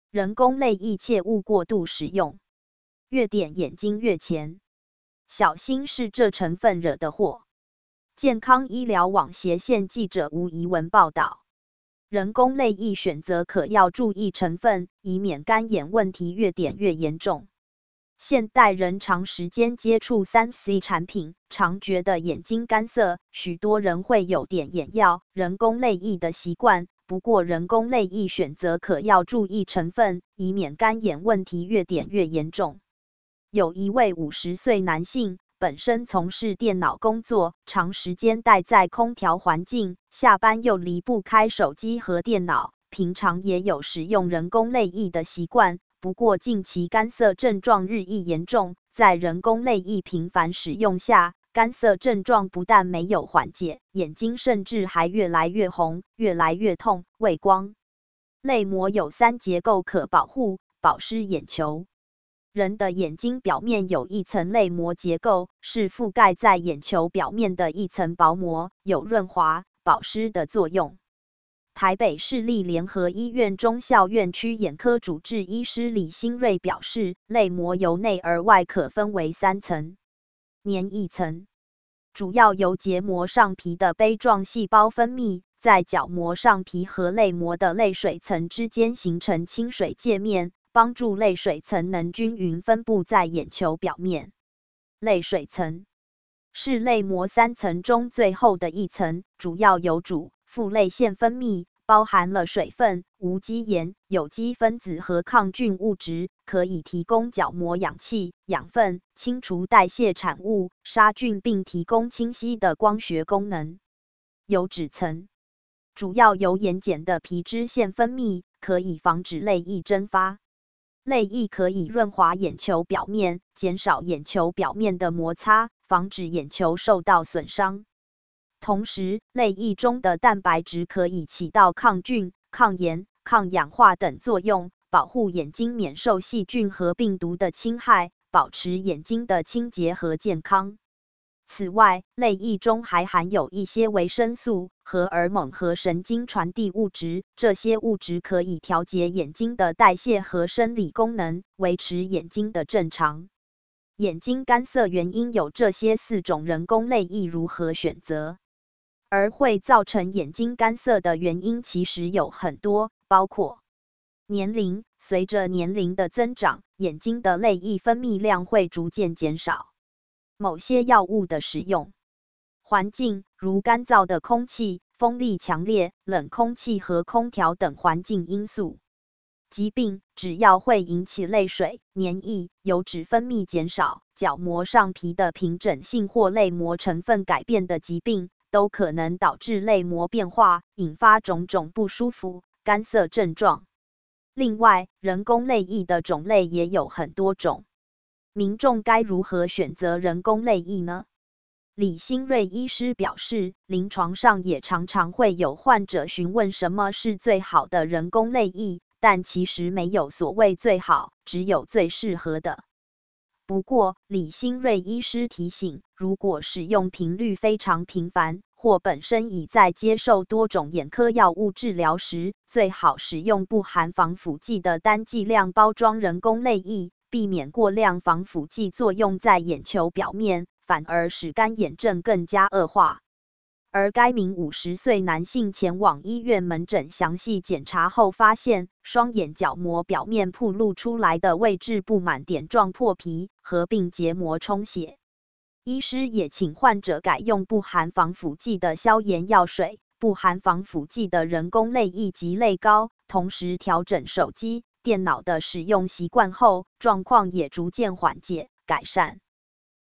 人工泪液切勿过度使用，越点眼睛越前，小心是这成分惹的祸。健康医疗网斜线记者吴怡文报道，人工泪液选择可要注意成分，以免干眼问题越点越严重。现代人长时间接触 3C 产品，常觉得眼睛干涩，许多人会有点眼药、人工泪液的习惯。不过人工泪液选择可要注意成分，以免干眼问题越点越严重。有一位50岁男性，本身从事电脑工作，长时间待在空调环境，下班又离不开手机和电脑，平常也有使用人工泪液的习惯。不过近期干涩症状日益严重，在人工泪液频繁使用下，干涩症状不但没有缓解，眼睛甚至还越来越红、越来越痛、畏光。泪膜有3结构可保护、保湿眼球。人的眼睛表面有一层泪膜结构，是覆盖在眼球表面的一层薄膜，有润滑、保湿的作用。台北市立联合医院忠孝院区眼科主治医师李新瑞表示，泪膜由内而外可分为3层。粘液层主要由结膜上皮的杯状细胞分泌，在角膜上皮和泪膜的泪水层之间形成清水界面，帮助泪水层能均匀分布在眼球表面。泪水层是泪膜3层中最后的一层，主要由主副泪腺分泌，包含了水分、无机盐、有机分子和抗菌物质，可以提供角膜氧气、养分、清除代谢产物、杀菌并提供清晰的光学功能。油脂层主要由眼睑的皮脂腺分泌，可以防止泪液蒸发。泪液可以润滑眼球表面，减少眼球表面的摩擦，防止眼球受到损伤。同时，泪液中的蛋白质可以起到抗菌、抗炎、抗氧化等作用，保护眼睛免受细菌和病毒的侵害，保持眼睛的清洁和健康。此外，泪液中还含有一些维生素、荷尔蒙和神经传递物质，这些物质可以调节眼睛的代谢和生理功能，维持眼睛的正常。眼睛干涩原因有这些4种，人工泪液如何选择？而会造成眼睛干涩的原因其实有很多，包括年龄，随着年龄的增长，眼睛的泪液分泌量会逐渐减少；某些药物的使用；环境，如干燥的空气、风力强烈、冷空气和空调等环境因素；疾病，只要会引起泪水、粘液、油脂分泌减少、角膜上皮的平整性或泪膜成分改变的疾病，都可能导致泪膜变化，引发种种不舒服、干涩症状。另外，人工泪液的种类也有很多种，民众该如何选择人工泪液呢？李新瑞医师表示，临床上也常常会有患者询问什么是最好的人工泪液，但其实没有所谓最好，只有最适合的。不过，李新瑞医师提醒，如果使用频率非常频繁，或本身已在接受多种眼科药物治疗时，最好使用不含防腐剂的单剂量包装人工泪液，避免过量防腐剂作用在眼球表面，反而使干眼症更加恶化。而该名50岁男性前往医院门诊详细检查后发现，双眼角膜表面暴露出来的位置布满点状破皮，合并结膜充血。医师也请患者改用不含防腐剂的消炎药水、不含防腐剂的人工泪液及泪膏，同时调整手机、电脑的使用习惯后，状况也逐渐缓解改善。